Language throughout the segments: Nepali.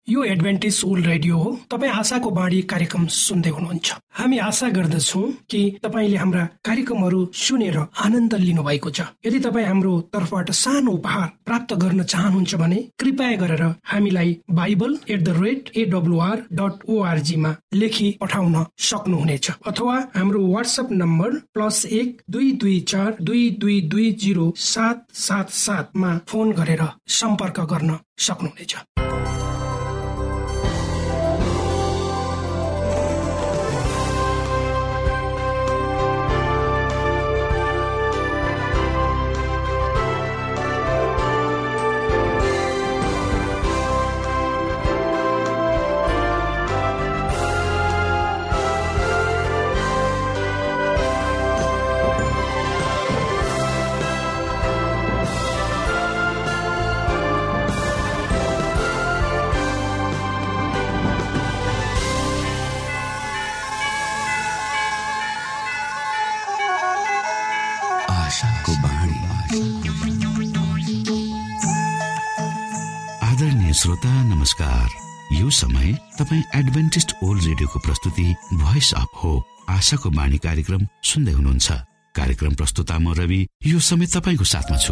यो एडभेन्टिज वर्ल्ड रेडियो हो। तपाईँ आशाको बाणी कार्यक्रम सुन्दै हुनुहुन्छ। हामी आशा गर्दछौँ कि तपाईँले हाम्रा कार्यक्रमहरू सुनेर आनन्द लिनु भएको छ। यदि तपाईँ हाम्रो तर्फबाट सानो उपहार प्राप्त गर्न चाहनुहुन्छ भने कृपया गरेर हामीलाई bible@awr.org मा लेखी पठाउन सक्नुहुनेछ, अथवा हाम्रो व्हाट्सएप नम्बर +12242220777 मा फोन गरेर सम्पर्क गर्न सक्नुहुनेछ। आदरणीय श्रोता नमस्कार। यो समय तपाईँ एडभेन्टिस्ट वर्ल्ड रेडियोको प्रस्तुति भोइस अफ होप आशाको बाणी कार्यक्रम सुन्दै हुनुहुन्छ। कार्यक्रम प्रस्तुता म रवि यो समय तपाईँको साथमा छु।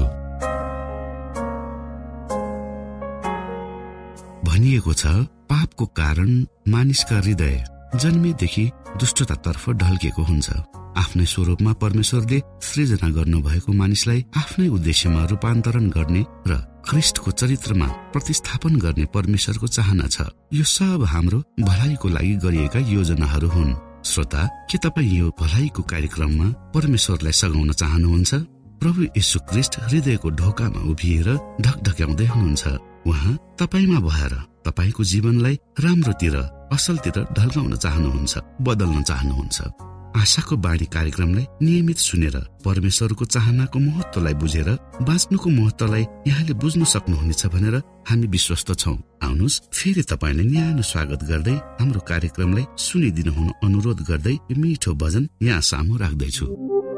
भनिएको छ पापको कारण मानिसका हृदय जन्मेदेखि दुष्टतातर्फ ढल्केको हुन्छ। आफ्नै स्वरूपमा परमेश्वरले सृजना गर्नु भएको मानिसलाई आफ्नै उद्देश्यमा रूपान्तरण गर्ने र ख्रिस्टको चरित्रमा प्रतिस्थापन गर्ने परमेश्वरको चाहना छ। यो सब हाम्रो भलाइको लागि गरिएका योजनाहरू हुन्। श्रोता, के तपाईँ यो भलाइको कार्यक्रममा परमेश्वरलाई सघाउन चाहनुहुन्छ? प्रभु यीशु ख्रिस्ट हृदयको ढोकामा उभिएर ढकढक्याउँदै हुनुहुन्छ। उहाँ तपाईमा भएर तपाईको जीवनलाई राम्रोतिर असलतिर ढल्काउन चाहनुहुन्छ, बदल्न चाहनुहुन्छ। आशाको बाणी कार्यक्रमलाई नियमित सुनेर परमेश्वरको चाहनाको महत्वलाई बुझेर बाँच्नुको महत्वलाई यहाँले बुझ्न सक्नुहुनेछ भनेर हामी विश्वस्त छौं। आउनुहोस्, फेरि तपाईलाई न्यानो स्वागत गर्दै हाम्रो कार्यक्रमलाई सुनिदिनु हुन अनुरोध गर्दै यो मिठो भजन यहाँ सामु राख्दैछु।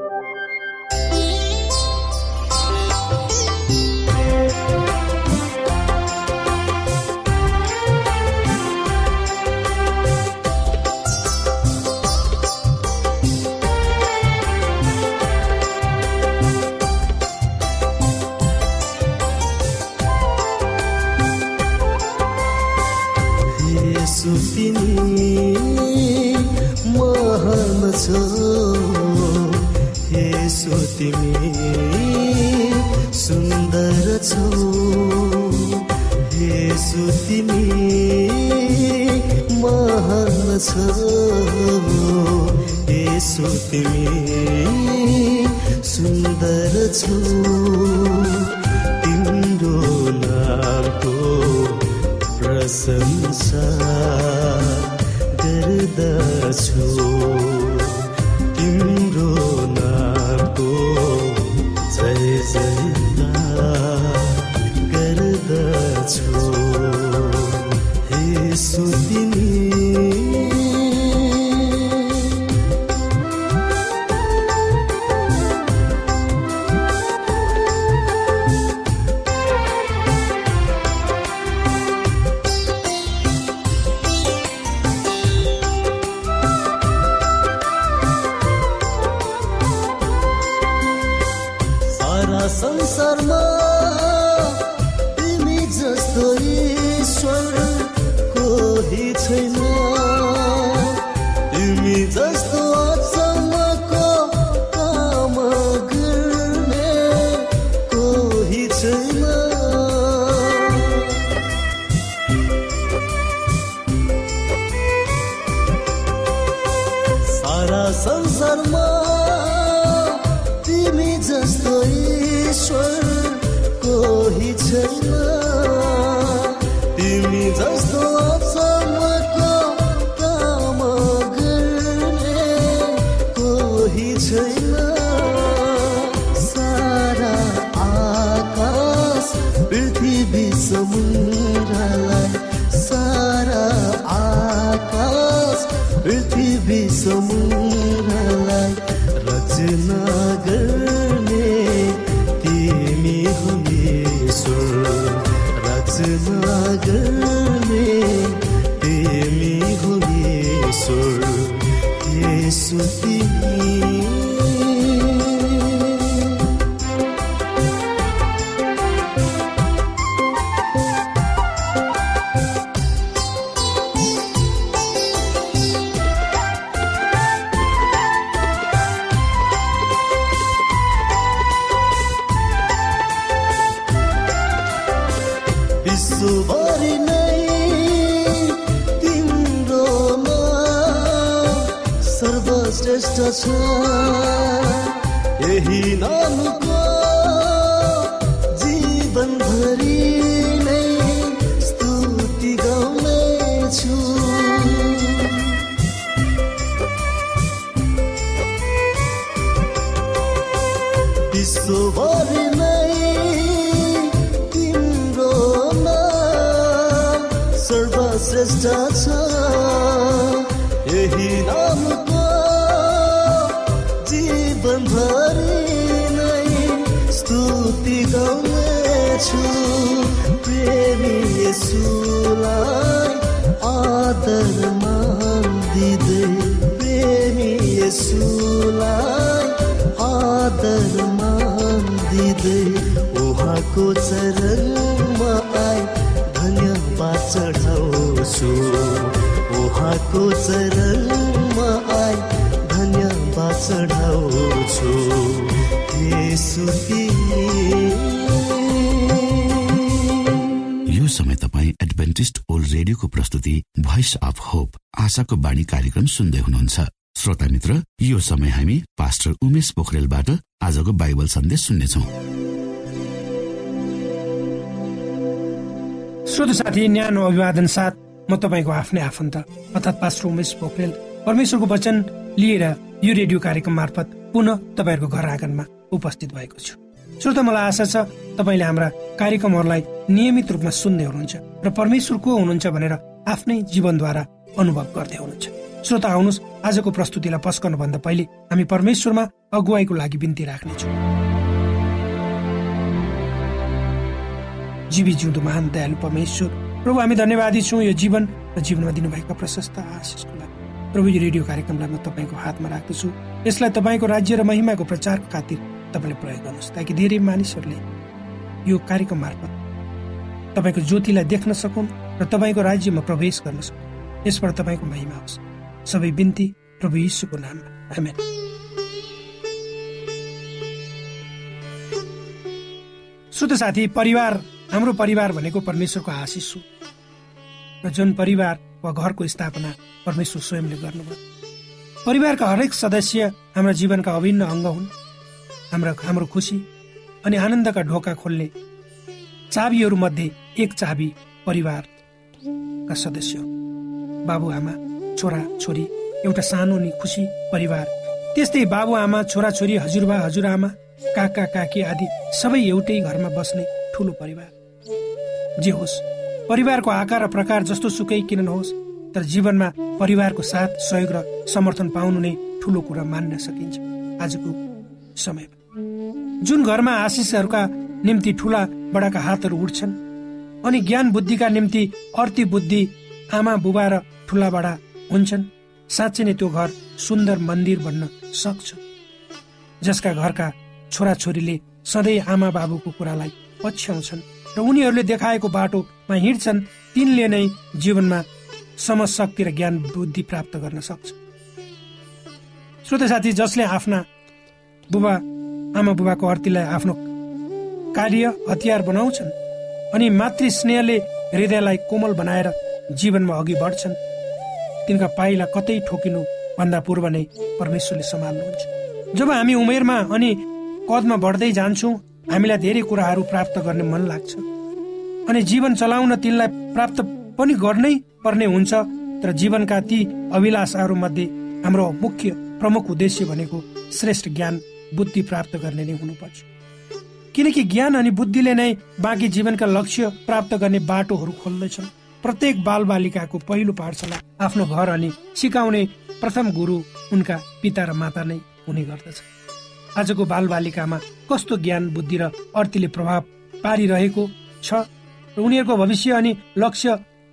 तिमी महान छौ येशू, तिमी सुन्दर छौ येशू, तिमी महान छौ येशू, तिमी सुन्दर छौ। तिम्रो नामको प्रशंसा गर्दछु, तिम्रो नामको जय जयकार गर्दछु। येशू, तिमी संसारमा तिमी जस्तो ईश्वर कोही छैन, तिमी जस्तो अचम्मको काम गर्ने कोही छैन। सारा संसारमा तिमी जस्तो ईश्वर कोही छैन, तिमी जस्तो अचम्मको काम गर्ने कोही छैन। सारा आकाश पृथ्वी समुद्रलाई, सारा आकाश पृथ्वी समुद्रलाई रचना गर्ने तिमी हो ईश्वर, रचना गर्ने श्रेष्ठ छ, यही नामको जीवनभरि नै स्तुति गाउनेछु। विश्वभरि नै तिम्रो नाम सर्वश्रेष्ठ छ, यही नामको जीवनभरि नै स्तुति गाउनेछु। प्रेमी येशूलाई आदर मान दिँदै, प्रेमी येशूलाई आदर मान दिँदै, उहाँको चरणमा आई धन्यवाद चढाउँछु। उहाँको चरणमा आई धन्यवाद चढाउँछु। यो समय तपाईँ एडभेन्टिस्ट ओल्ड रेडियोको प्रस्तुति भोइस अफ होप आशाको बाणी कार्यक्रम सुन्दै हुनुहुन्छ। श्रोता मित्र, यो समय हामी पास्टर उमेश पोखरेलबाट आजको बाइबल सन्देश सुन्नेछौँ। श्रोता साथी, न्यानो अभिवादन साथ म तपाईँको आफ्नै आफन्त अर्थात् पास्टर उमेश पोखरेल परमेश्वरको वचन लिएर यो रेडियो कार्यक्रम मार्फत पुनः तपाईँहरूको घर आँगनमा उपस्थित भएको छु। श्रोता, मलाई आशा छ तपाईँले हाम्रा कार्यक्रमहरूलाई नियमित रूपमा सुन्दै हुनुहुन्छ र परमेश्वर को हुनुहुन्छ भनेर आफ्नै जीवनद्वारा अनुभव गर्दै हुनुहुन्छ। श्रोता, आउनुहोस् आजको प्रस्तुतिलाई पस्कनुभन्दा पहिले हामी परमेश्वरमा अगुवाईको लागि बिन्ती राख्नेछौँ। जीवी जिउँदो महान दयालु परमेश्वर प्रभु, हामी धन्यवादी छौँ यो जीवन र जीवनमा दिनुभएका प्रशस्त आशिषको लागि। प्रभु, यो रेडियो कार्यक्रमलाई म तपाईँको हातमा राख्दछु। यसलाई तपाईँको राज्य र महिमाको प्रचारको खातिर तपाईँले प्रयोग गर्नुहोस्, ताकि धेरै मानिसहरूले यो कार्यक्रम मार्फत तपाईँको ज्योतिलाई देख्न सकुन् र तपाईँको राज्यमा प्रवेश गर्न सकुन्। यसबाट तपाईँको महिमा होस्। सबै बिन्ती प्रभु यीशुको नाममा, आमेन। श्रोता साथी, परिवार, हाम्रो परिवार भनेको परमेश्वरको आशिष हो र जुन परिवार वा घरको स्थापना परमेश्वर स्वयंले गर्नुभयो। परिवारका हरेक सदस्य हाम्रा जीवनका अभिन्न अङ्ग हुन्। हाम्रो खुसी अनि आनन्दका ढोका खोल्ने चाबीहरू मध्ये एक चाबी परिवारका सदस्य हो। बाबुआमा, छोरा छोरी, एउटा सानो नि खुसी परिवार। त्यस्तै बाबुआमा, छोरा छोरी, हजुरबा हजुरआमा, काका काकी आदि सबै एउटै घरमा बस्ने ठुलो परिवार। जे होस्, परिवारको आकार र प्रकार जस्तो सुकै किन नहोस्, तर जीवनमा परिवारको साथ, सहयोग र समर्थन पाउनु नै ठुलो कुरा मान्न सकिन्छ। आजको समयमा जुन घरमा आशिषहरूका निम्ति ठुला बडाका हातहरू उठ्छन् अनि ज्ञान बुद्धिका निम्ति अर्ती बुद्धि आमा बुबा र ठुला बडा हुन्छन्, साँच्चै नै त्यो घर सुन्दर मन्दिर बन्न सक्छ। जसका घरका छोराछोरीले सधैँ आमा बाबुको कुरालाई पछ्याउँछन् र उनीहरूले देखाएको बाटोमा हिँड्छन्, तिनले नै जीवनमा समशक्ति र ज्ञान बुद्धि प्राप्त गर्न सक्छ। श्रोता साथी, जसले आफ्ना आमा बुबाको अर्तीलाई आफ्नो कार्य हतियार बनाउँछन् अनि मातृ स्नेहले हृदयलाई कोमल बनाएर जीवनमा अघि बढ्छन्, तिनका पाइला कतै ठोकिनु भन्दा पूर्व नै परमेश्वरले सम्हाल्नुहुन्छ। जब हामी उमेरमा अनि कदमा बढ्दै जान्छौँ, हामीलाई धेरै कुराहरू प्राप्त गर्ने मन लाग्छ अनि जीवन चलाउन तिनलाई प्राप्त पनि गर्नै पर्ने हुन्छ। तर जीवनका ती अभिलाषाहरू मध्ये हाम्रो मुख्य प्रमुख उद्देश्य भनेको श्रेष्ठ ज्ञान बुद्धि प्राप्त गर्ने नै हुनुपर्छ। किनकि ज्ञान अनि बुद्धिले नै बाँकी जीवनका लक्ष्य प्राप्त गर्ने बाटोहरू खोल्दछन्। प्रत्येक बालबालिकाको पहिलो पाठशाला आफ्नो घर अनि सिकाउने प्रथम गुरु उनका पिता र माता नै हुने गर्दछ। आजको बालबालिकामा कस्तो ज्ञान बुद्धि र अर्तीले प्रभाव पारिरहेको छ र उनीहरूको भविष्य अनि लक्ष्य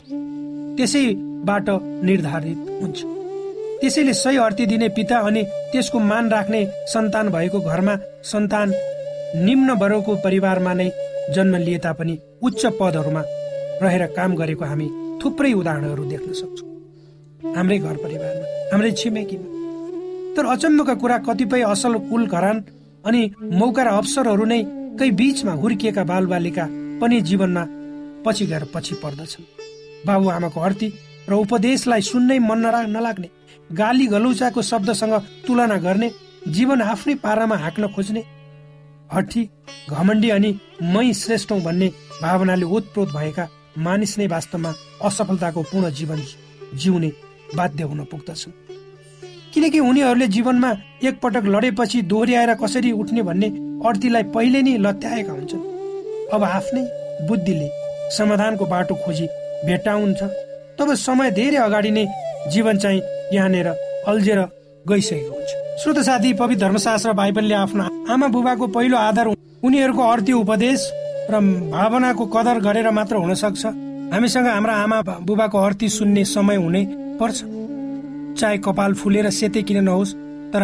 त्यसैबाट निर्धारित हुन्छ। त्यसैले सही अर्ती दिने पिता अनि त्यसको मान राख्ने सन्तान भएको घरमा सन्तान निम्न वर्गको परिवारमा नै जन्म लिए तापनि उच्च पदहरूमा रहेर काम गरेको हामी थुप्रै उदाहरणहरू देख्न सक्छौँ हाम्रै घर परिवारमा, हाम्रै छिमेकीमा। तर अचम्मका कुरा, कतिपय असल कुल घरान अनि मौका र अवसरहरू नै कै बीचमा हुर्किएका बालबालिका पनि जीवनमा पछि गएर पछि पर्दछन्। बाबुआमाको अर्ती र उपदेशलाई सुन्नै मन नलाग्ने, गाली गलौचाको शब्दसँग तुलना गर्ने, जीवन आफ्नै पारामा हाँक्न खोज्ने, हठी, घमण्डी अनि मै श्रेष्ठ हौं भन्ने भावनाले ओतप्रोत भएका मानिस नै वास्तवमा असफलताको पूर्ण जीवन जिउने बाध्य हुन पुग्दछन्। किनकि उनीहरूले जीवनमा एकपटक लडेपछि दोहोऱ्याएर कसरी उठ्ने भन्ने अर्थीलाई पहिले नै लत्याएका हुन्छन्। अब आफ्नै बुद्धिले समाधानको बाटो खोजी भेट्टाउँछ तब समय धेरै अगाडि नै जीवन चाहिँ यहाँनिर अल्झेर गइसकेको हुन्छ। श्रोता साथी, पवित्र धर्मशास्त्र बाइबलले आफ्नो आमा बुबाको पहिलो आधार उनीहरूको अर्थी उपदेश र भावनाको कदर गरेर मात्र हुन सक्छ। हामीसँग हाम्रा आमा बुबाको अर्थी सुन्ने समय हुनै पर्छ, चाहे कपाल फुलेर सेतै किन नहोस्, तर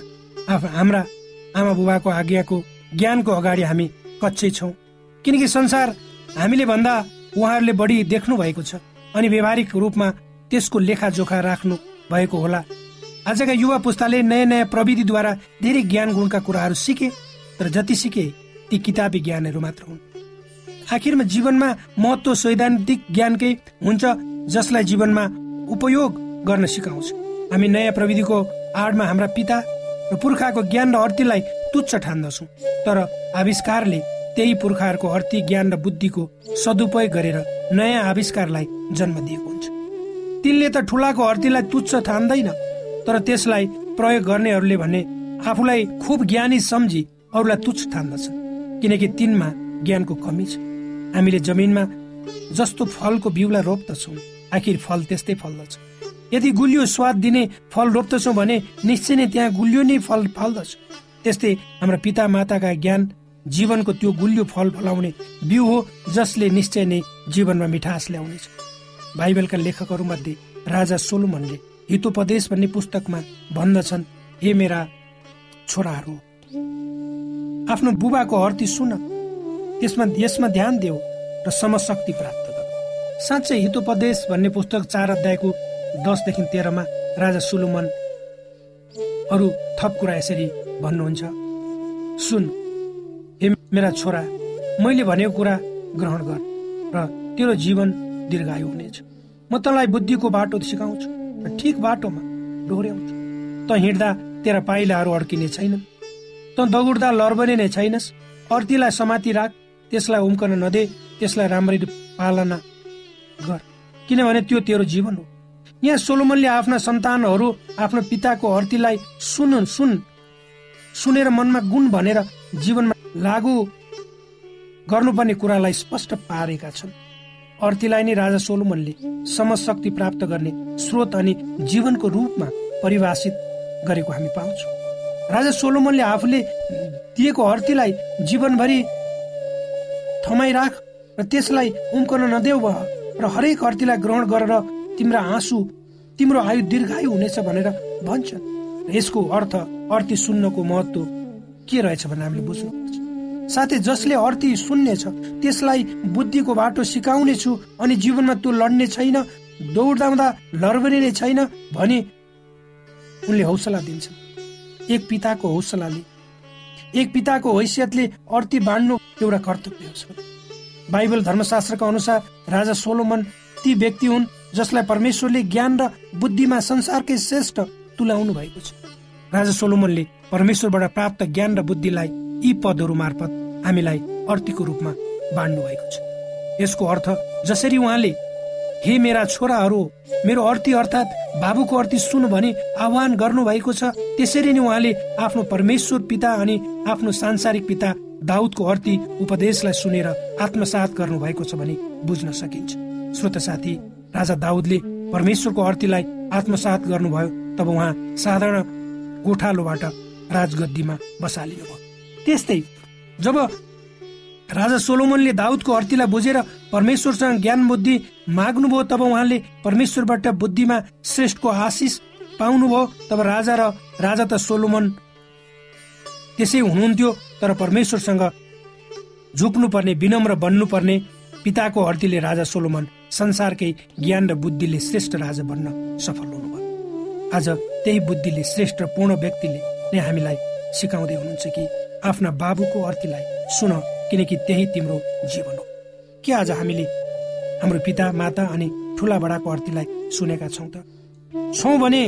हाम्रा आमा बुबाको आज्ञाको ज्ञानको अगाडि हामी कच्चै छौँ। किनकि संसार हामीले भन्दा उहाँहरूले बढी देख्नु भएको छ अनि व्यवहारिक रूपमा त्यसको लेखाजोखा राख्नु भएको होला। आजका युवा पुस्ताले नयाँ नयाँ प्रविधिद्वारा धेरै ज्ञान गुणका कुराहरू सिके, तर जति सिके ती किताबी ज्ञानहरू मात्र हुन्। आखिरमा जीवनमा महत्त्व सैद्धान्तिक ज्ञानकै हुन्छ, जसलाई जीवनमा उपयोग गर्न सिकाउँछ। हामी नयाँ प्रविधिको आडमा हाम्रा पिता र पुर्खाको ज्ञान र अर्थीलाई तुच्छ ठान्दछौँ, तर आविष्कारले त्यही पुर्खाहरूको अर्थी ज्ञान र बुद्धिको सदुपयोग गरेर नयाँ आविष्कारलाई जन्म दिएको हुन्छ। तिनले त ठुलाको अर्थीलाई तुच्छ ठान्दैन, तर त्यसलाई प्रयोग गर्नेहरूले भने आफूलाई खुब ज्ञानी सम्झी अरूलाई तुच्छ ठान्दछन्, किनकि तिनमा ज्ञानको कमी छ। हामीले जमिनमा जस्तो फलको बिउलाई रोप्दछौँ, आखिर फल त्यस्तै फल्दछ। यदि गुलियो स्वाद दिने फल रोप्दछौँ भने निश्चय नै त्यहाँ गुलियो नै फल फल्दछ। त्यस्तै हाम्रा पिता माताका ज्ञान जीवनको त्यो गुलियो फल फलाउने बिउ हो, जसले निश्चय नै जीवनमा मिठास ल्याउनेछ। बाइबलका लेखकहरू मध्ये राजा सोलोमनले हितोपदेश भन्ने पुस्तकमा भन्दछन्, हे मेरा छोराहरू, आफ्नो बुबाको अर्थी सुन, यसमा ध्यान देऊ र समशक्ति प्राप्त गर। साँच्चै हितोपदेश भन्ने पुस्तक 4 अध्यायको 10देखि 13मा राजा सोलोमन अरू थप कुरा यसरी भन्नुहुन्छ, सुन हे मेरा छोरा, मैले भनेको कुरा ग्रहण गर र तेरो जीवन दीर्घायु हुनेछ। म तँलाई बुद्धिको बाटो सिकाउँछु र ठिक बाटोमा डोर्याउँछु। त हिँड्दा तेरा पाइलाहरू अड्किने छैनन्, त दगुर्दा लर्बने नै छैनस्। अर्थीलाई समाति राख, त्यसलाई उम्कन नदे, त्यसलाई राम्ररी पालना गर, किनभने त्यो तेरो जीवन हो। यहाँ सोलोमनले आफ्ना सन्तानहरू आफ्नो पिताको अर्थीलाई सुनेर मनमा गुण भनेर जीवनमा लागू गर्नुपर्ने कुरालाई स्पष्ट पारेका छन्। अर्थीलाई नै राजा सोलोमनले समशक्ति प्राप्त गर्ने स्रोत अनि जीवनको रूपमा परिभाषित गरेको हामी पाउँछौँ। राजा सोलोमनले आफूले दिएको अर्थीलाई जीवनभरि थमाइराख र त्यसलाई उम्कन नदेऊ र हरेक अर्थीलाई ग्रहण गरेर तिम्रो आयु दीर्घायु हुनेछ भनेर भन्छन्। यसको अर्थ अर्थी सुन्नको महत्त्व के रहेछ भनेर हामीले बुझ्नुपर्छ। साथै जसले अर्थी सुन्नेछ त्यसलाई बुद्धिको बाटो सिकाउने छु अनि जीवनमा त्यो लड्ने छैन, दौडाउँदा लर्बने नै छैन भनी उनले हौसला दिन्छन्। एक पिताको हैसियतले अर्थी बाँड्नु एउटा कर्तव्य हो। बाइबल धर्मशास्त्रका अनुसार राजा सोलोमन ती व्यक्ति हुन् जसलाई परमेश्वरले ज्ञान र बुद्धिमा संसारकै श्रेष्ठ तुल्याउनु भएको छ। राजा सोलोमनले परमेश्वरबाट प्राप्त ज्ञान र बुद्धिलाई यी पदहरू मार्फत हामीलाई अर्थीको रूपमा बाँड्नु भएको छ। यसको अर्थ जसरी उहाँले हे मेरा छोराहरू मेरो अर्थी अर्थात् बाबुको अर्थी सुन भनी आह्वान गर्नु भएको छ, त्यसरी नै उहाँले आफ्नो परमेश्वर पिता अनि आफ्नो सांसारिक पिता दाउदको अर्थी उपदेशलाई सुनेर आत्मसात गर्नु भएको छ भनी बुझ्न सकिन्छ। श्रोता साथी, राजा दाउदले परमेश्वरको अर्थीलाई आत्मसात गर्नुभयो तब उहाँ साधारण गोठालोबाट राजगद्दीमा बसालिनु भयो। त्यस्तै जब राजा सोलोमनले दाउदको अर्थीलाई बुझेर परमेश्वरसँग ज्ञान बुद्धि माग्नुभयो तब उहाँले परमेश्वरबाट बुद्धिमा श्रेष्ठको आशिष पाउनुभयो। तब राजा त सोलोमन त्यसै हुनुहुन्थ्यो, तर परमेश्वरसँग झुक्नुपर्ने, विनम्र बन्नुपर्ने पिताको अर्थीले राजा सोलोमन संसारकै ज्ञान र बुद्धिले श्रेष्ठ राजा बन्न सफल हुनुभयो। आज त्यही बुद्धिले श्रेष्ठ र पूर्ण व्यक्तिले नै हामीलाई सिकाउँदै हुनुहुन्छ कि आफ्ना बाबुको अर्थीलाई सुन, किनकि त्यही तिम्रो जीवन हो। के आज हामीले हाम्रो पिता माता अनि ठुला बडाको अर्थीलाई सुनेका छौँ त? छौँ भने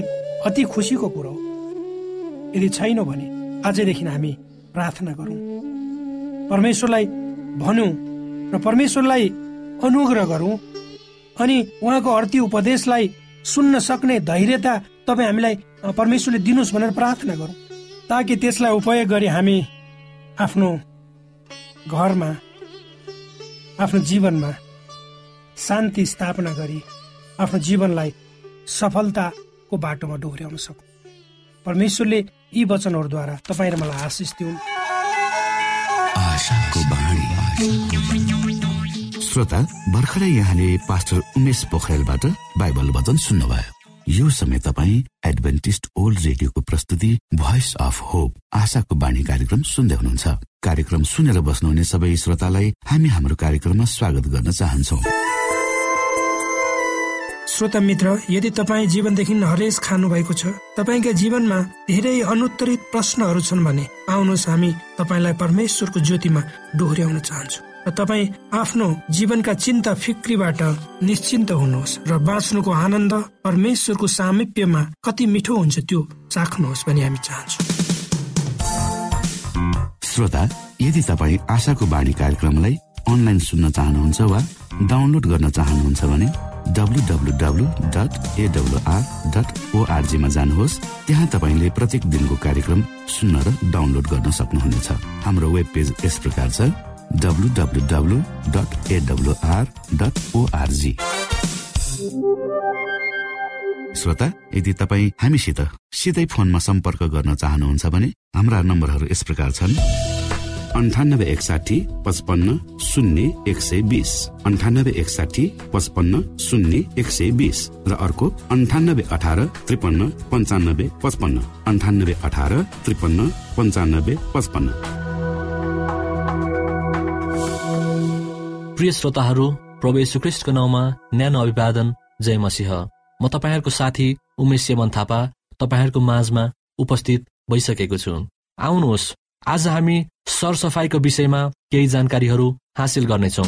अति खुसीको कुरो हो। यदि छैन भने आजदेखि हामी प्रार्थना गरौँ, परमेश्वरलाई भनौँ र परमेश्वरलाई अनुग्रह गरौँ अनि उहाँको अर्थी उपदेशलाई सुन्न सक्ने धैर्यता तपाईँ हामीलाई परमेश्वरले दिनुहोस् भनेर प्रार्थना गरौँ, ताकि त्यसलाई उपयोग गरी हामी आफ्नो घरमा, आफ्नो जीवनमा शान्ति स्थापना गरी आफ्नो जीवनलाई सफलताको बाटोमा डोर्याउन सकौँ। परमेश्वरले यी वचनहरूद्वारा तपाईँ र मलाई आशिष दिउन्। श्रोता, भर्खरै यहाँले पास्टर उमेश पोखरेलबाट बाइबल वचन सुन्नुभयो। यो समय तपाईँ एडभेन्टिस्ट ओल्ड रेडियोको प्रस्तुति भोइस अफ होप आशाको बाणी कार्यक्रम सुन्दै हुनुहुन्छ। कार्यक्रम सुनेर बस्नुहुने सबै श्रोतालाई हामी हाम्रो कार्यक्रममा स्वागत गर्न चाहन्छौँ। श्रोता मित्र, यदि तपाईँ जीवनदेखि हरेस खानु भएको छ, तपाईँका जीवनमा धेरै अनुत्तरित प्रश्नहरू छन् भने आउनुहोस्, हामी तपाईँलाई परमेश्वरको ज्योतिमा डोर्याउन चाहन्छौँ र तपाईँ आफ्नो जीवनका चिन्ता फिक्रीबाट निश्चिन्त हुनुहोस् र बाँच्नुको आनन्द परमेश्वरको सामिप्यमा कति मिठो हुन्छ त्यो चाख्नुहोस् भनी हामी चाहन्छौँ। श्रोता, यदि तपाईँ आशाको बाणी कार्यक्रमलाई अनलाइन सुन्न चाहनुहुन्छ वा डाउनलोड गर्न चाहनुहुन्छ भने www.awr.org मा जानुहोस्। त्यहाँ तपाईले प्रत्येक दिनको कार्यक्रम सुन्न र डाउनलोड गर्न सक्नुहुनेछ। हाम्रो वेब पेज यस प्रकार छ www.awr.org। श्रोता, यदि तपाईँ हामीसित सिधै फोनमा सम्पर्क गर्न चाहनुहुन्छ भने हाम्रा नम्बरहरू यस प्रकार छन्: 9861550120, 9861550120 र अर्को 9818539555, 9818539555। प्रिय श्रोताहरू, प्रभु येशू ख्रीष्टको नाउँमा न्यानो अभिवादन। जय मसीह। म तपाईहरुको साथी उमेश सेवन थापा तपाईहरुको माझमा उपस्थित भइसकेको छु। आउनुहोस्, आज हामी सरसफाईको विषयमा केही जानकारीहरू हासिल गर्नेछौँ।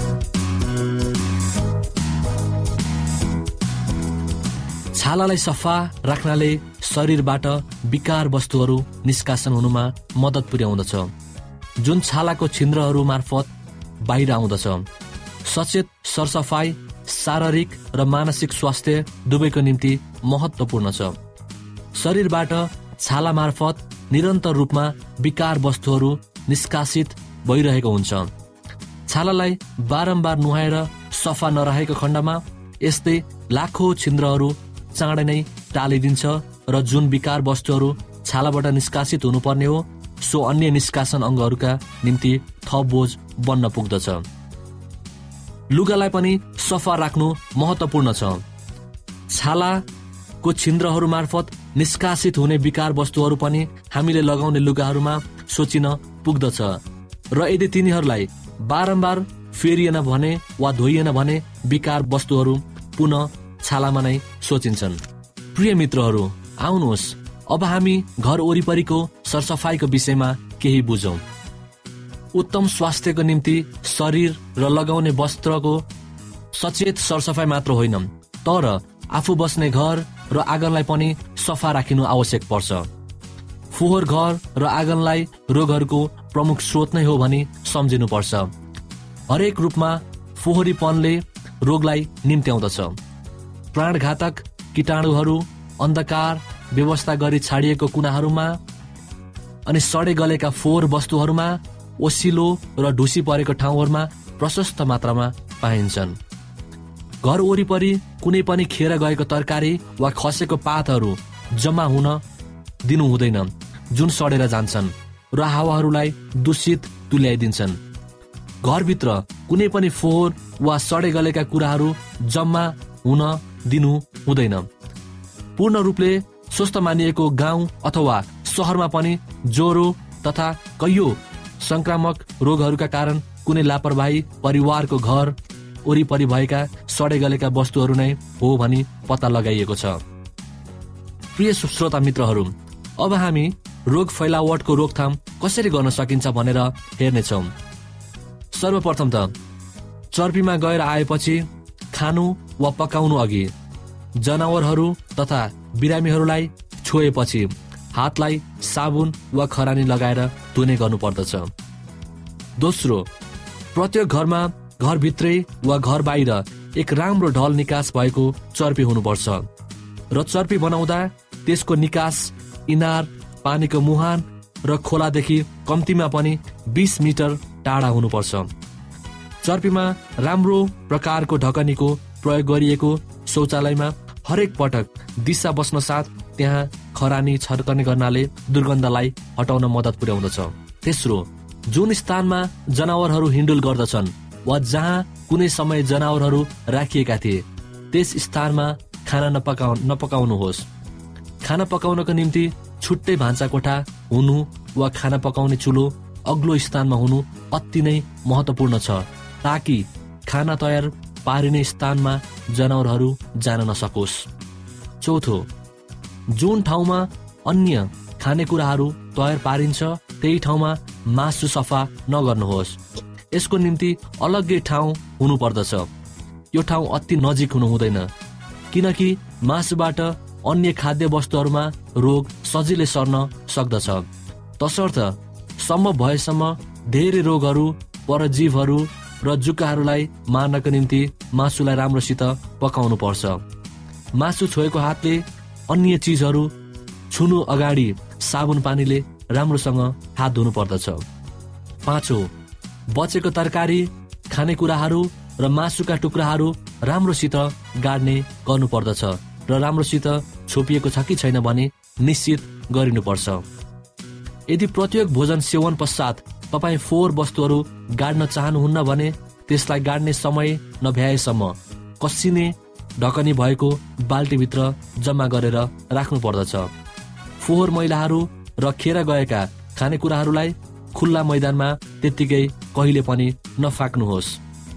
छालालाई सफा राख्नाले शरीरबाट विकार वस्तुहरू निष्कासन हुनुमा मद्दत पुर्याउँदछ, जुन छालाको छिद्रहरू मार्फत बाहिर आउँदछ। सचेत सरसफाई शारीरिक र मानसिक स्वास्थ्य दुवैको निम्ति महत्त्वपूर्ण छ। शरीरबाट छाला मार्फत निरन्तर रूपमा विकार वस्तुहरू निष्कासित भइरहेको हुन्छ। छालालाई बारम्बार नुहाएर सफा नरहेको खण्डमा यस्तै लाखौं छिद्रहरू चाँडै नै टालिदिन्छ र जुन विकार वस्तुहरू छालाबाट निष्कासित हुनुपर्ने हो सो अन्य निष्कासन अङ्गहरूका निम्ति थप बोझ बन्न पुग्दछ। लुगालाई पनि सफा राख्नु महत्त्वपूर्ण छ। छालाको छिद्रहरू मार्फत निष्कासित हुने विकार वस्तुहरू पनि हामीले लगाउने लुगाहरूमा सोचिन पुग्दछ र यदि तिनीहरूलाई बारम्बार फेरिएन भने वा धोइएन भने विकार वस्तुहरू पुनः छालामा नै सोचिन्छन्। प्रिय मित्रहरू, आउनुहोस् अब हामी घर वरिपरिको सरसफाईको विषयमा केही बुझौं। उत्तम स्वास्थ्यको निम्ति शरीर र लगाउने वस्त्रको सचेत सरसफाई मात्र होइन, तर आफू बस्ने घर र आँगनलाई पनि सफा राखिनु आवश्यक पर्छ। फोहोर घर र आँगनलाई रोगहरूको प्रमुख स्रोत नै हो भनी सम्झिनुपर्छ। हरेक रूपमा फोहोरीपनले रोगलाई निम्त्याउँदछ। प्राणघातक कीटाणुहरू अन्धकार व्यवस्था गरी छाडिएको कुनाहरूमा अनि सडे गलेका फोहोर वस्तुहरूमा, ओसिलो र ढुसी परेको ठाउँहरूमा प्रशस्त मात्रामा पाइन्छन्। घर वरिपरि कुनै पनि खेर गएको तरकारी वा खसेको पातहरू जम्मा हुन दिनु हुँदैन, जुन सडेर जान्छन् र हावाहरूलाई दूषित तुल्याइदिन्छन्। घरभित्र कुनै पनि फोहोर वा सडे गलेका कुराहरू जम्मा हुन दिनु हुँदैन। पूर्ण रूपले स्वस्थ मानिएको गाउँ अथवा सहरमा पनि ज्वरो तथा कैयौं संक्रामक रोगहरूका कारण कुनै लापरवाही परिवारको घर वरिपरि भएका सडे गलेका वस्तुहरू नै हो भनी पत्ता लगाइएको छ। प्रिय श्रोता मित्रहरू, अब हामी रोग फैलावटको रोकथाम कसरी गर्न सकिन्छ भनेर हेर्नेछौँ। सर्वप्रथम त चर्पीमा गएर आएपछि खानु वा पकाउनु अघि जनावरहरू तथा बिरामीहरूलाई छोएपछि हातलाई साबुन वा खरानी लगाएर धुने गर्नुपर्दछ। दोस्रो, प्रत्येक घरमा घरभित्रै वा घर बाहिर एक राम्रो ढल निकास भएको चर्पी हुनुपर्छ र चर्पी बनाउँदा त्यसको निकास इनार, पानीको मुहान र खोलादेखि कम्तीमा पनि 20 मिटर टाढा हुनुपर्छ। चर्पीमा राम्रो प्रकारको ढकनीको प्रयोग गरिएको शौचालयमा हरेक पटक दिशा बस्न साथ त्यहाँ खरानी छर्कने गर्नाले दुर्गन्धलाई हटाउन मद्दत पुर्याउँदछ। तेस्रो, जुन स्थानमा जनावरहरू हिँडुल गर्दछन् वा जहाँ कुनै समय जनावरहरू राखिएका थिए त्यस स्थानमा खाना नपकाउनुहोस्। खाना पकाउनको निम्ति छुट्टै भान्सा कोठा हुनु वा खाना पकाउने चुलो अग्लो स्थानमा हुनु अति नै महत्त्वपूर्ण छ, ताकि खाना तयार पारिने स्थानमा जनावरहरू जान नसकोस्। चौथो, जुन ठाउँमा अन्य खानेकुराहरू तयार पारिन्छ त्यही ठाउँमा मासु सफा नगर्नुहोस्। यसको निम्ति अलग्गै ठाउँ हुनुपर्दछ। यो ठाउँ अति नजिक हुनु हुँदैन, किनकि मासुबाट अन्य खाद्य वस्तुहरूमा रोग सजिलै सर्न सक्दछ। तसर्थ सम्भव भएसम्म धेरै रोगहरू, परजीवहरू र जुकाहरूलाई मार्नको निम्ति मासुलाई राम्रोसित पकाउनु पर्छ। मासु छोएको हातले अन्य चिजहरू छुनु अगाडि साबुन पानीले राम्रोसँग हात धुनु पर्दछ। पाँचौं, बचेको तरकारी, खानेकुराहरू र मासुका टुक्राहरू राम्रोसित गाड्ने गर्नुपर्दछ र राम्रोसित छोपिएको छ कि छैन भने निश्चित गरिनुपर्छ। यदि प्रत्येक भोजन सेवन पश्चात तपाईँ फोहोर वस्तुहरू गाड्न चाहनुहुन्न भने त्यसलाई गाड्ने समय नभ्याएसम्म कसिने ढकनी भएको बाल्टीभित्र जम्मा गरेर राख्नु पर्दछ। फोहोर मैलाहरू र खेर गएका खानेकुराहरूलाई खुल्ला मैदानमा त्यत्तिकै कहिले पनि नफ्याँक्नुहोस्।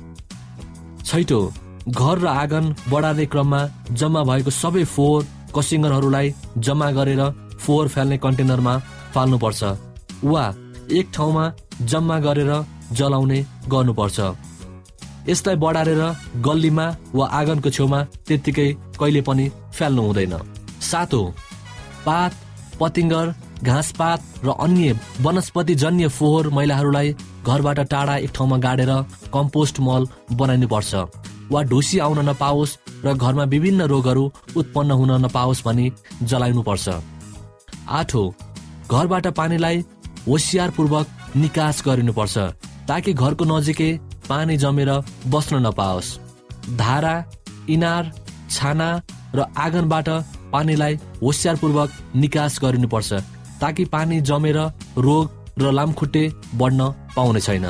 छैटौं, घर र आँगन बढार्ने क्रममा जम्मा भएको सबै फोहोर कसिङ्गरहरूलाई जम्मा गरेर फोहोर फाल्ने कन्टेनरमा फाल्नुपर्छ वा एक ठाउँमा जम्मा गरेर जलाउने गर्नुपर्छ। यसलाई बढारेर गल्लीमा वा आँगनको छेउमा त्यत्तिकै कहिले पनि फाल्नु हुँदैन। सातौं, पात, पतिङ्गर, घाँसपात र अन्य वनस्पतिजन्य फोहोर मैलाहरूलाई घरबाट टाढा एक ठाउँमा गाडेर कम्पोस्ट मल बनाइनुपर्छ वा ढुसी आउन नपाओस् र घरमा विभिन्न रोगहरू उत्पन्न हुन नपाओस् भनी जलाइनुपर्छ। आठौं, घरबाट पानीलाई होसियारपूर्वक निकास गरिनुपर्छ ताकि घरको नजिकै पानी जमेर बस्न नपाओस्। धारा, इनार, छाना र आँगनबाट पानीलाई होसियारपूर्वक निकास गरिनुपर्छ ताकि पानी जमेर रोग र लामखुट्टे बढ्न पाउने छैन।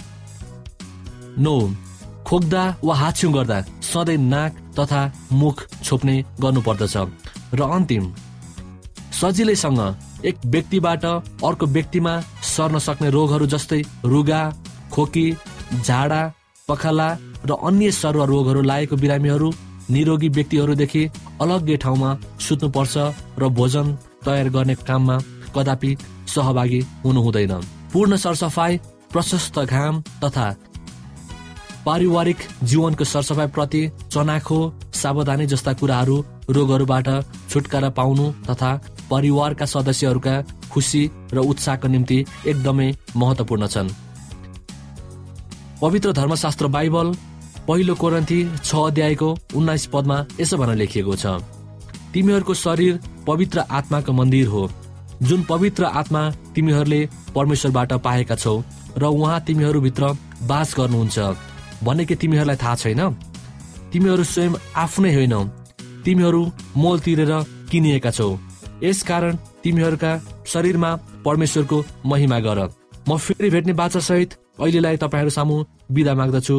9. खोक्दा वा हाछ्यौं गर्दा सधैँ नाक तथा मुख छोप्ने गर्नुपर्दछ। र अन्तिम, सजिलैसँग एक व्यक्तिबाट अर्को व्यक्तिमा सर्न सक्ने रोगहरू जस्तै रुगा, खोकी, झाडा, पखाला र अन्य सर्व रोगहरू लागेको बिरामीहरू निरोगी व्यक्तिहरूदेखि अलग्गै ठाउँमा सुत्नुपर्छ र भोजन तयार गर्ने काममा कदापि सहभागी हुनु हुँदैन। पूर्ण सरसफाई, प्रशस्त घाम तथा पारिवारिक जीवनको सरसफाई प्रति चनाखो, सावधानी जस्ता कुराहरू रोगहरूबाट छुटकारा पाउनु तथा परिवारका सदस्यहरूका खुसी र उत्साहको निम्ति एकदमै महत्त्वपूर्ण छन्। पवित्र धर्मशास्त्र बाइबल 1 कोरिन्थी 6 अध्यायको 19 पदमा यसो भनेर लेखिएको छ, तिमीहरूको शरीर पवित्र आत्माको मन्दिर हो, जुन पवित्र आत्मा तिमीहरूले परमेश्वरबाट पाएका छौ र उहाँ तिमीहरूभित्र बास गर्नुहुन्छ भने के तिमीहरूलाई थाहा छैन? तिमीहरू स्वयं आफ्नै होइनौ, तिमीहरू मोल तिरेर किनिएका छौ, यसकारण तिमीहरूका शरीरमा परमेश्वरको महिमा गर। म फेरि भेट्ने बाचा सहित अहिलेलाई तपाईहरू सामु बिदा माग्दछु।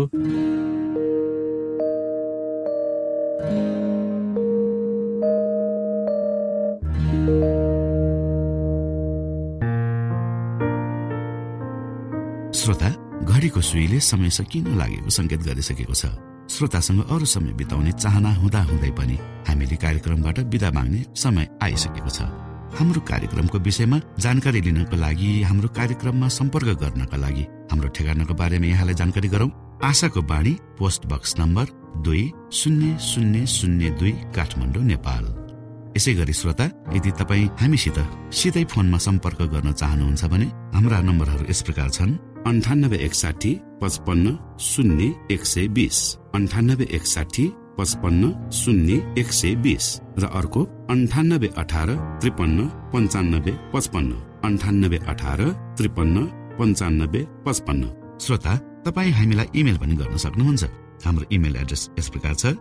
श्रोता, घडीको सुईले समय सकिन लागेको संकेत गरिसकेको छ। श्रोतासँग अरू समय बिताउने चाहना हुँदा हुँदै पनि हामीले कार्यक्रमबाट बिदा माग्ने समय आइसकेको छ। हाम्रो कार्यक्रमको विषयमा जानकारी लिनको लागि, हाम्रो कार्यक्रममा सम्पर्क गर्नका लागि हाम्रो ठेगानाको बारेमा यहाँलाई जानकारी गरौं। आशाको बाणी, post box number 200002 Kathmandu, Nepal. यसै गरी श्रोता, यदि तपाईँ हामीसित सिधै फोनमा सम्पर्क गर्न चाहनुहुन्छ भने हाम्रा नम्बरहरू यस प्रकार छन्: 9861 55 0 120, 9861 55 0 120 र अर्को 9818 53 95 55, 9818 53 95 55। श्रोता, तपाईँ हामीलाई इमेल पनि गर्न सक्नुहुन्छ। हाम्रो इमेल एड्रेस यस प्रकार छ: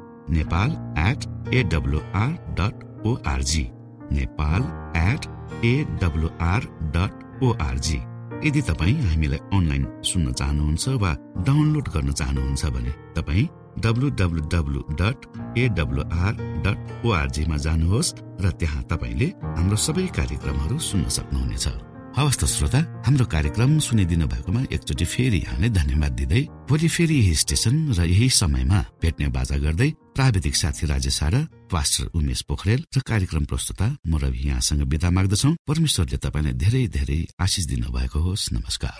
nepal@awr.org, nepal@awr.org। यदि तपाईँ हामीलाई अनलाइन सुन्न चाहनुहुन्छ वा डाउनलोड गर्न चाहनुहुन्छ भने तपाईँ www.awr.org मा जानुहोस् र त्यहाँ तपाईले हाम्रो सबै कार्यक्रमहरू सुन्न सक्नुहुनेछ। हवस् त श्रोता, हाम्रो कार्यक्रम सुनिदिनु भएकोमा एकचोटि फेरि यहाँलाई धन्यवाद दिँदै भोलि फेरि यही स्टेशन र यही समयमा भेट्ने बाजा गर्दै प्राविधिक साथी राजेश र पास्टर उमेश पोखरेल र कार्यक्रम प्रस्तुता म रवि यहाँसँग बिदा माग्दछौँ। परमेश्वरले तपाईलाई धेरै धेरै आशिष दिनु भएको होस्। नमस्कार।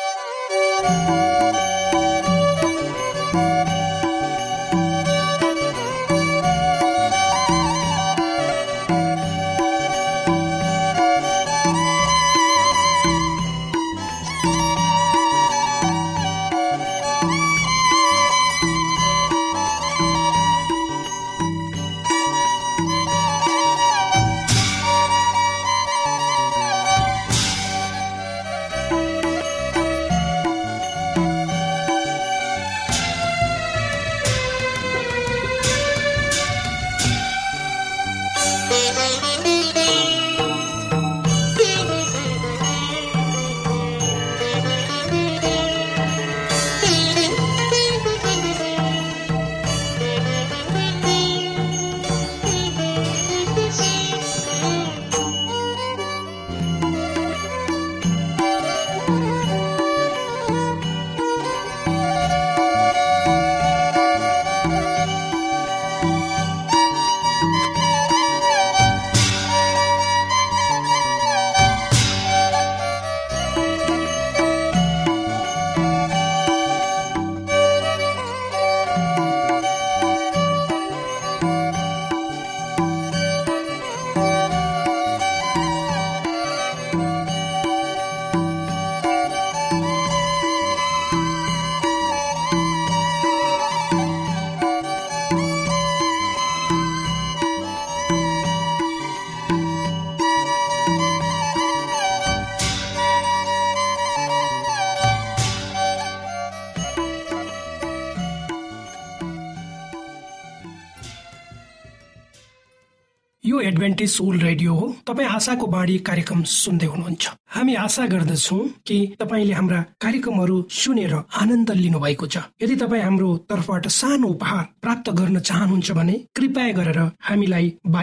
यो एडभेन्टिस्ट वर्ल्ड रेडियो हो। तपाईँ आशाको बाणी कार्यक्रम सुन्दै हुनुहुन्छ। हामी आशा गर्दछौँ कि तपाईँले हाम्रा कार्यक्रमहरू सुनेर आनन्द लिनु भएको छ। यदि तपाईँ हाम्रो तर्फबाट सानो उपहार प्राप्त गर्न चाहनुहुन्छ भने कृपया गरेर हामीलाई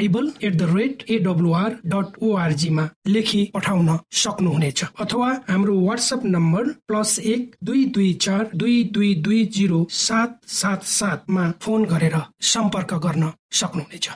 bible@awr.org मा लेखी पठाउन सक्नुहुनेछ अथवा हाम्रो व्हाट्सएप नम्बर +1-224-222-0777 मा फोन गरेर सम्पर्क गर्न सक्नुहुनेछ।